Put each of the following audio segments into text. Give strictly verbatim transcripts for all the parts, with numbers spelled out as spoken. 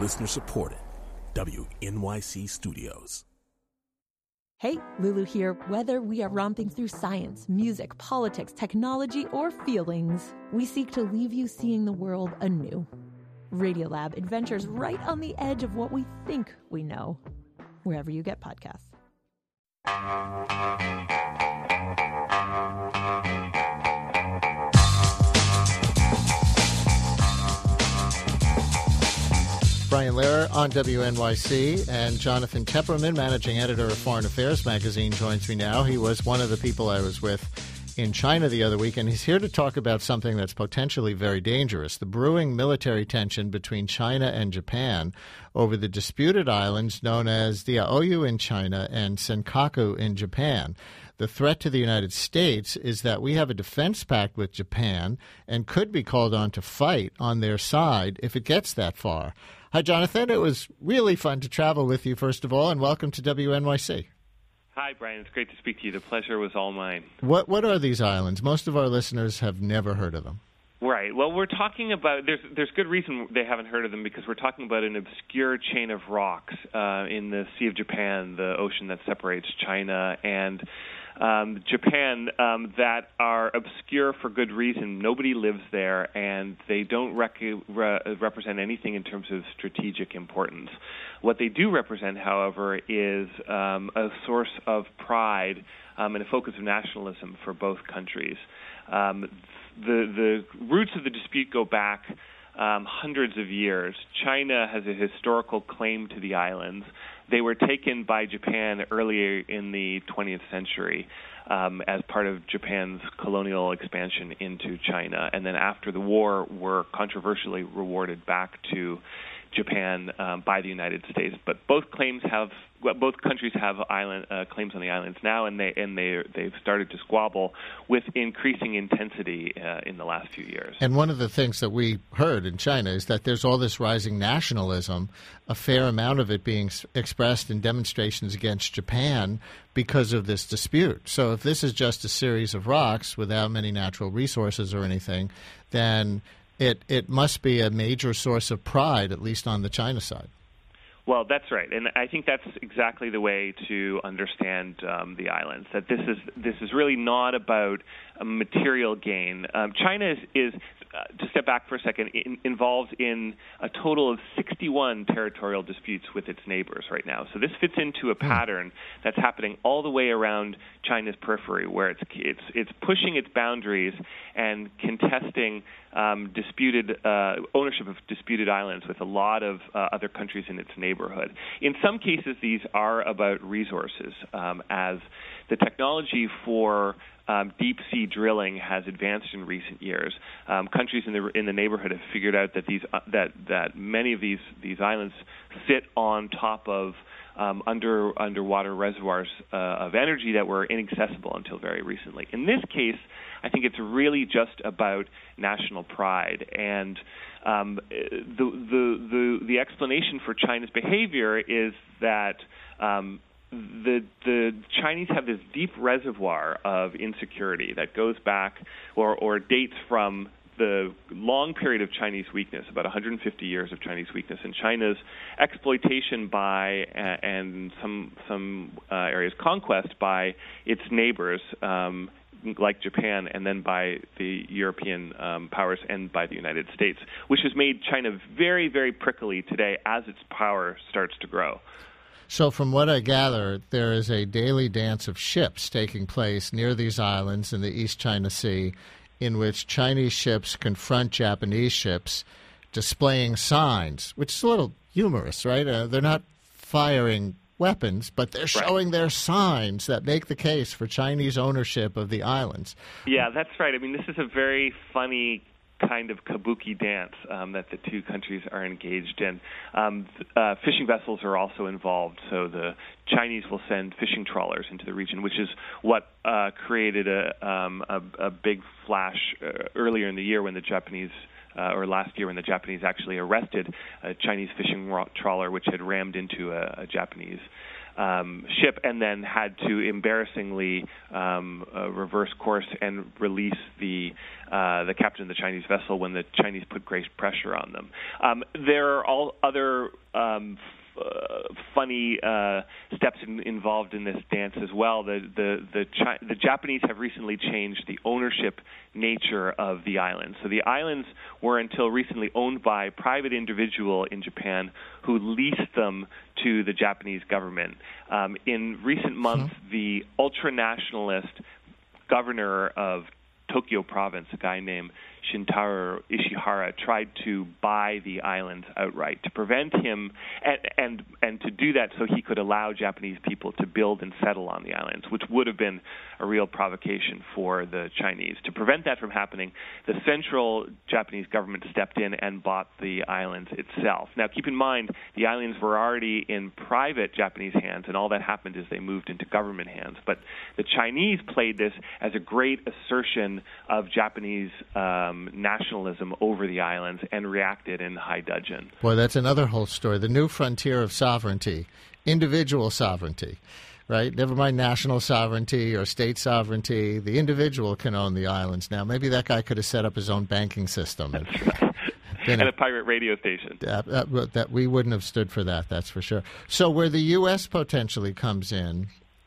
Listener supported. W N Y C Studios. Hey, Lulu here. Whether we are romping through science, music, politics, technology, or feelings, we seek to leave you seeing the world anew. Radiolab adventures right on the edge of what we think we know, wherever you get podcasts. Brian Lehrer on W N Y C, and Jonathan Tepperman, managing editor of Foreign Affairs magazine, joins me now. He was one of the people I was with in China the other week, and he's here to talk about something that's potentially very dangerous, the brewing military tension between China and Japan over the disputed islands known as Diaoyu in China and Senkaku in Japan. The threat to the United States is that we have a defense pact with Japan and could be called on to fight on their side if it gets that far. Hi, Jonathan. It was really fun to travel with you, first of all, and welcome to W N Y C. Hi, Brian. It's great to speak to you. The pleasure was all mine. What What are these islands? Most of our listeners have never heard of them. Right. Well, we're talking about there's there's good reason they haven't heard of them, because we're talking about an obscure chain of rocks uh, in the Sea of Japan, the ocean that separates China and um, Japan, um, that are obscure for good reason. Nobody lives there, and they don't rec- re- represent anything in terms of strategic importance. What they do represent, however, is um, a source of pride um, and a focus of nationalism for both countries. Um, the the roots of the dispute go back um, hundreds of years. China has a historical claim to the islands. They were taken by Japan earlier in the twentieth century um, as part of Japan's colonial expansion into China, and then after the war were controversially rewarded back to Japan um, by the United States. But both claims have, well, both countries have island uh, claims on the islands now, and they and they they've started to squabble with increasing intensity uh, in the last few years. And one of the things that we heard in China is that there's all this rising nationalism, a fair amount of it being s- expressed in demonstrations against Japan because of this dispute. So if this is just a series of rocks without many natural resources or anything, then It it must be a major source of pride, at least on the China side. Well, that's right, and I think that's exactly the way to understand um, the islands. That this is this is really not about a material gain. Um, China is, is uh, to step back for a second, in, involved in a total of sixty-one territorial disputes with its neighbors right now. So this fits into a pattern that's happening all the way around China's periphery, where it's it's it's pushing its boundaries and contesting um, disputed uh, ownership of disputed islands with a lot of uh, other countries in its neighborhood. In some cases, these are about resources, um, as the technology for Um, deep sea drilling has advanced in recent years. Um, countries in the in the neighborhood have figured out that these uh, that that many of these these islands sit on top of um, under underwater reservoirs uh, of energy that were inaccessible until very recently. In this case, I think it's really just about national pride, and um, the, the the the explanation for China's behavior is that Um, The the Chinese have this deep reservoir of insecurity that goes back or, or dates from the long period of Chinese weakness, about one hundred fifty years of Chinese weakness, and China's exploitation by uh, and some some uh, areas conquest by its neighbors, um, like Japan, and then by the European um, powers and by the United States, which has made China very, very prickly today as its power starts to grow. So from what I gather, there is a daily dance of ships taking place near these islands in the East China Sea in which Chinese ships confront Japanese ships displaying signs, which is a little humorous, right? Uh, they're not firing weapons, but they're showing right. their signs that make the case for Chinese ownership of the islands. Yeah, that's right. I mean, this is a very funny kind of kabuki dance um, that the two countries are engaged in. Um, uh, fishing vessels are also involved, so the Chinese will send fishing trawlers into the region, which is what uh, created a, um, a, a big flash uh, earlier in the year when the Japanese Uh, or last year when the Japanese actually arrested a Chinese fishing trawler which had rammed into a, a Japanese um, ship and then had to embarrassingly um, uh, reverse course and release the uh, the captain of the Chinese vessel when the Chinese put great pressure on them. Um, there are all other um, Uh, funny uh, steps in, involved in this dance as well. The the the, Chi- the Japanese have recently changed the ownership nature of the islands. So the islands were until recently owned by a private individual in Japan who leased them to the Japanese government. Um, in recent months, mm-hmm. the ultra-nationalist governor of Tokyo province, a guy named Shintaro Ishihara, tried to buy the islands outright to prevent him and, and and to do that so he could allow Japanese people to build and settle on the islands, which would have been a real provocation for the Chinese. To prevent that from happening, the central Japanese government stepped in and bought the islands itself. Now, keep in mind, the islands were already in private Japanese hands, and all that happened is they moved into government hands. But the Chinese played this as a great assertion of Japanese um, nationalism over the islands and reacted in high dudgeon. Boy, that's another whole story. The new frontier of sovereignty, individual sovereignty, right? Never mind national sovereignty or state sovereignty. The individual can own the islands now. Maybe that guy could have set up his own banking system. And, and a pirate radio station. Uh, uh, that we wouldn't have stood for that, that's for sure. So where the U S potentially comes in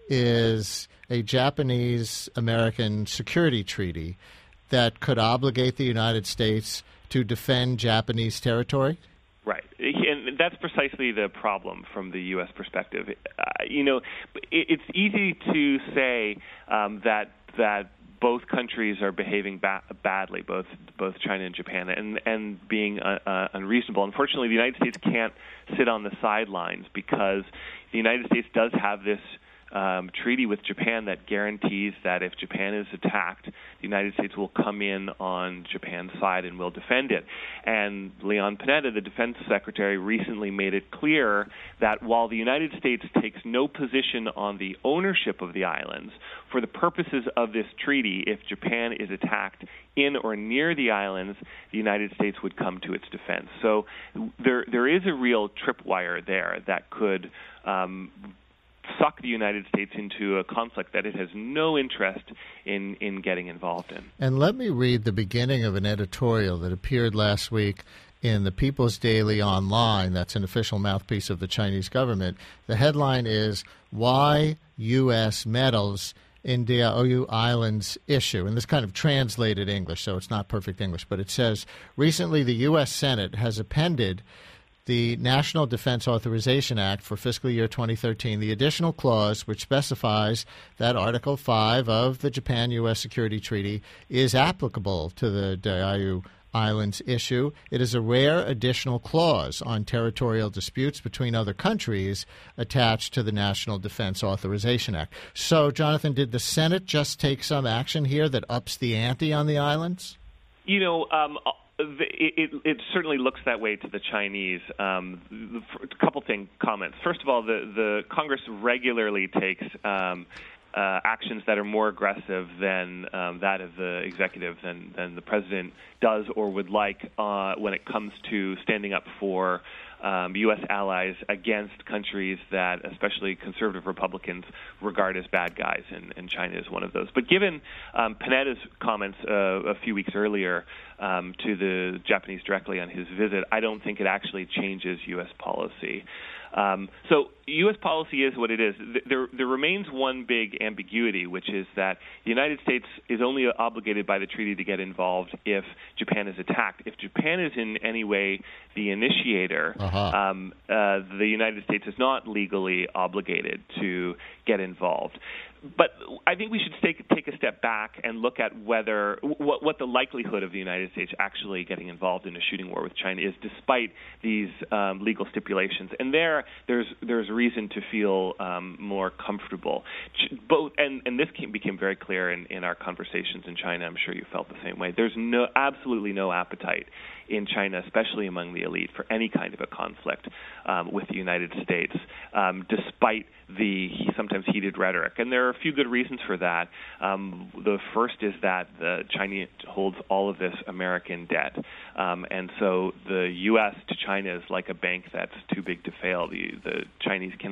is a Japanese-American security treaty that could obligate the United States to defend Japanese territory? Right. And that's precisely the problem from the U S perspective. Uh, you know, it's easy to say um, that that both countries are behaving ba- badly, both both China and Japan, and, and being uh, uh, unreasonable. Unfortunately, the United States can't sit on the sidelines because the United States does have this Um, treaty with Japan that guarantees that if Japan is attacked, the United States will come in on Japan's side and will defend it. And Leon Panetta, the defense secretary, recently made it clear that while the United States takes no position on the ownership of the islands, for the purposes of this treaty, if Japan is attacked in or near the islands, the United States would come to its defense. So there there is a real tripwire there that could um, suck the United States into a conflict that it has no interest in, in getting involved in. And let me read the beginning of an editorial that appeared last week in the People's Daily Online. That's an official mouthpiece of the Chinese government. The headline is, Why U S Meddles in Diaoyu Islands Issue. And this kind of translated English, so it's not perfect English, but it says, recently the U S Senate has appended the National Defense Authorization Act for fiscal year twenty thirteen, the additional clause which specifies that Article five of the Japan-U S Security Treaty is applicable to the Diaoyu Islands issue. It is a rare additional clause on territorial disputes between other countries attached to the National Defense Authorization Act. So, Jonathan, did the Senate just take some action here that ups the ante on the islands? You know, um, It, it, it certainly looks that way to the Chinese. Um, a couple thing comments. First of all, the, the Congress regularly takes um, uh, actions that are more aggressive than um, that of the executive, than, than the president does or would like uh, when it comes to standing up for Um, U S allies against countries that, especially conservative Republicans, regard as bad guys, and, and China is one of those. But given um, Panetta's comments uh, a few weeks earlier um, to the Japanese directly on his visit, I don't think it actually changes U S policy. Um, so U S policy is what it is. There, there remains one big ambiguity, which is that the United States is only obligated by the treaty to get involved if Japan is attacked. If Japan is in any way the initiator, uh-huh. um, uh, the United States is not legally obligated to get involved. But I think we should take, take a step back and look at whether what, what the likelihood of the United States actually getting involved in a shooting war with China is, despite these um, legal stipulations. And there, there's there's reason to feel um, more comfortable. Both, and, and this came, became very clear in, in our conversations in China. I'm sure you felt the same way. There's no absolutely no appetite in China, especially among the elite, for any kind of a conflict um, with the United States, um, despite the sometimes heated rhetoric. And there are a few good reasons for that. Um, the first is that the China holds all of this American debt. Um, and so the U S to China is like a bank that's too big to fail. The, the Chinese cannot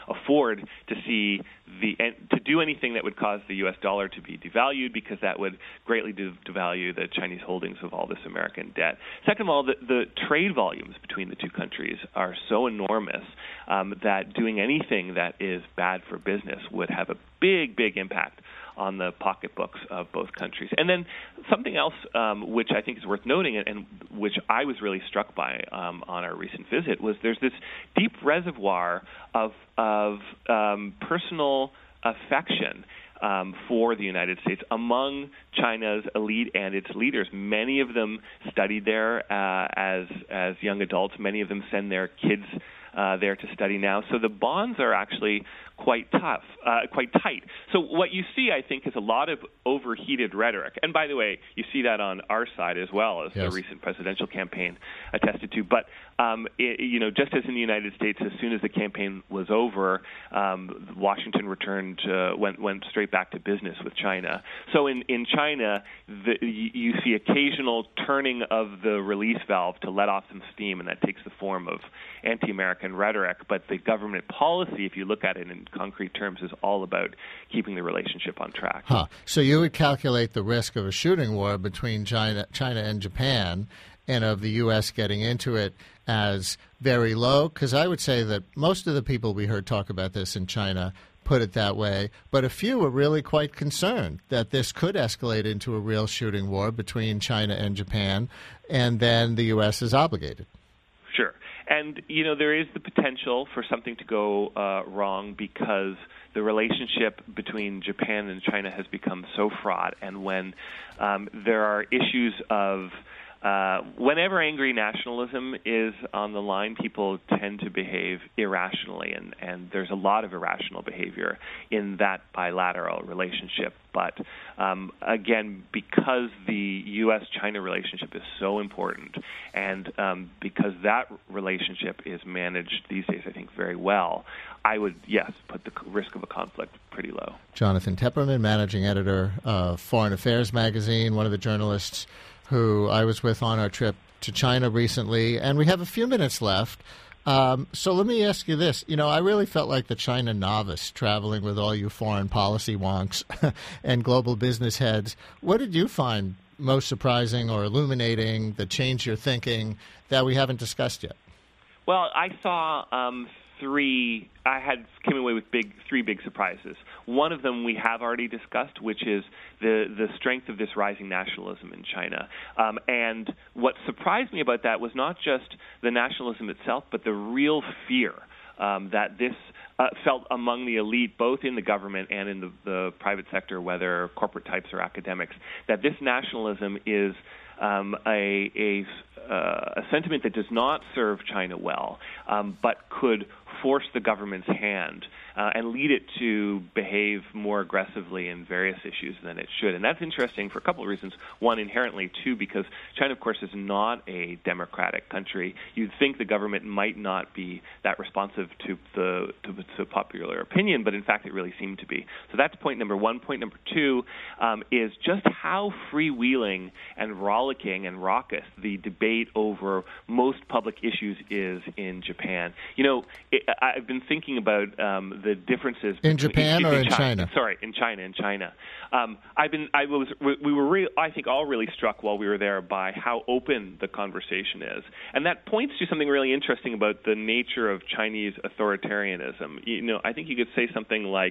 afford to see the to do anything that would cause the U S dollar to be devalued, because that would greatly devalue the Chinese holdings of all this American debt. Second of all, the, the trade volumes between the two countries are so enormous um, that doing anything that is bad for business would have a big, big impact on the pocketbooks of both countries. And then something else um, which I think is worth noting, and, and which I was really struck by um, on our recent visit, was there's this deep reservoir of, of um, personal affection Um, for the United States among China's elite and its leaders. Many of them studied there uh, as as young adults. Many of them send their kids uh, there to study now. So the bonds are actually quite tough, uh, quite tight. So what you see, I think, is a lot of overheated rhetoric. And by the way, you see that on our side as well, as yes. the recent presidential campaign attested to. But um, it, you know, just as in the United States, as soon as the campaign was over, um, Washington returned, uh, went went straight back to business with China. So in in China, the, you see occasional turning of the release valve to let off some steam, and that takes the form of anti-American rhetoric. But the government policy, if you look at it in concrete terms, is all about keeping the relationship on track. Huh. So you would calculate the risk of a shooting war between China, China and Japan, and of the U S getting into it as very low? Because I would say that most of the people we heard talk about this in China put it that way, but a few were really quite concerned that this could escalate into a real shooting war between China and Japan, and then the U S is obligated. Sure. And, you know, there is the potential for something to go uh, wrong because the relationship between Japan and China has become so fraught. And when um, there are issues of uh, whenever angry nationalism is on the line, people tend to behave irrationally. And, and there's a lot of irrational behavior in that bilateral relationship. But um, again, because the U S China relationship is so important, and um, because that relationship is managed these days, I think, very well, I would, yes, put the risk of a conflict pretty low. Jonathan Tepperman, managing editor of Foreign Affairs magazine, one of the journalists who I was with on our trip to China recently. And we have a few minutes left. Um, so let me ask you this. You know, I really felt like the China novice traveling with all you foreign policy wonks and global business heads. What did you find most surprising or illuminating that changed your thinking that we haven't discussed yet? Well, I saw um, three. I had came away with big three big surprises. One of them we have already discussed, which is the the strength of this rising nationalism in China. Um, and what surprised me about that was not just the nationalism itself, but the real fear um, that this uh, felt among the elite, both in the government and in the, the private sector, whether corporate types or academics, that this nationalism is um, a a Uh, a sentiment that does not serve China well, um, but could force the government's hand uh, and lead it to behave more aggressively in various issues than it should. And that's interesting for a couple of reasons. One, inherently, two, because China, of course, is not a democratic country. You'd think the government might not be that responsive to the to, to popular opinion, but in fact it really seemed to be. So that's point number one. Point number two um, is just how freewheeling and rollicking and raucous the debate over most public issues is in Japan. You know, it, I've been thinking about um, the differences in Japan or in China. China. Sorry, in China. In China, um, I've been. I was. We were. Re- I think all really struck while we were there by how open the conversation is, and that points to something really interesting about the nature of Chinese authoritarianism. You know, I think you could say something like.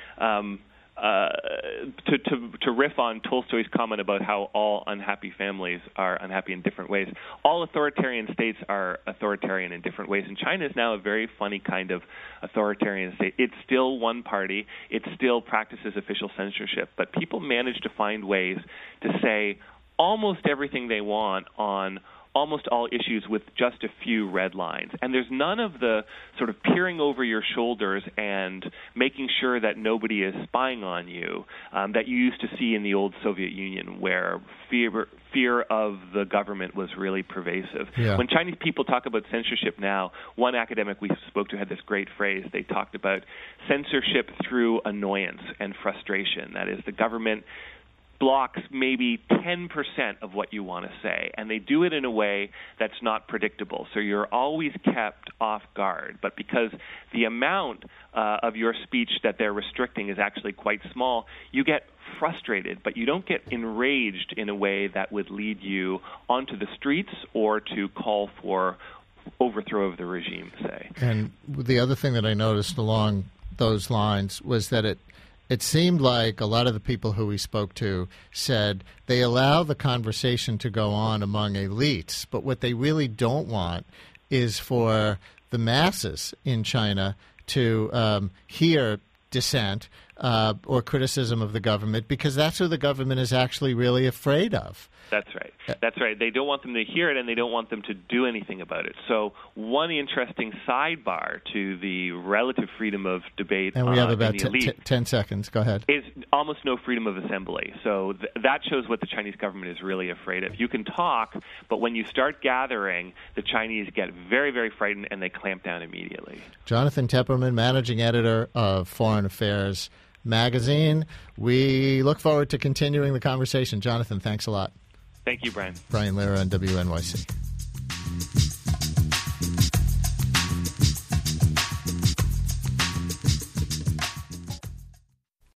Um, Uh, to, to to riff on Tolstoy's comment about how all unhappy families are unhappy in different ways. All authoritarian states are authoritarian in different ways, and China is now a very funny kind of authoritarian state. It's still one party. It still practices official censorship, but people manage to find ways to say almost everything they want on almost all issues with just a few red lines. And there's none of the sort of peering over your shoulders and making sure that nobody is spying on you um, that you used to see in the old Soviet Union, where fear fear of the government was really pervasive. Yeah. When Chinese people talk about censorship now, one academic we spoke to had this great phrase. They talked about censorship through annoyance and frustration. That is, the government blocks maybe ten percent of what you want to say, and they do it in a way that's not predictable. So you're always kept off guard. But because the amount uh, of your speech that they're restricting is actually quite small, you get frustrated, but you don't get enraged in a way that would lead you onto the streets or to call for overthrow of the regime, say. And the other thing that I noticed along those lines was that it It seemed like a lot of the people who we spoke to said they allow the conversation to go on among elites, but what they really don't want is for the masses in China to um, hear dissent uh, or criticism of the government, because that's who the government is actually really afraid of. That's right. That's right. They don't want them to hear it, and they don't want them to do anything about it. So one interesting sidebar to the relative freedom of debate, and we have uh, about t- t- t- ten seconds. Go ahead. Is almost no freedom of assembly. So th- that shows what the Chinese government is really afraid of. You can talk, but when you start gathering, the Chinese get very, very frightened, and they clamp down immediately. Jonathan Tepperman, managing editor of Foreign Affairs Magazine. We look forward to continuing the conversation. Jonathan, thanks a lot. Thank you, Brian. Brian Lehrer on W N Y C.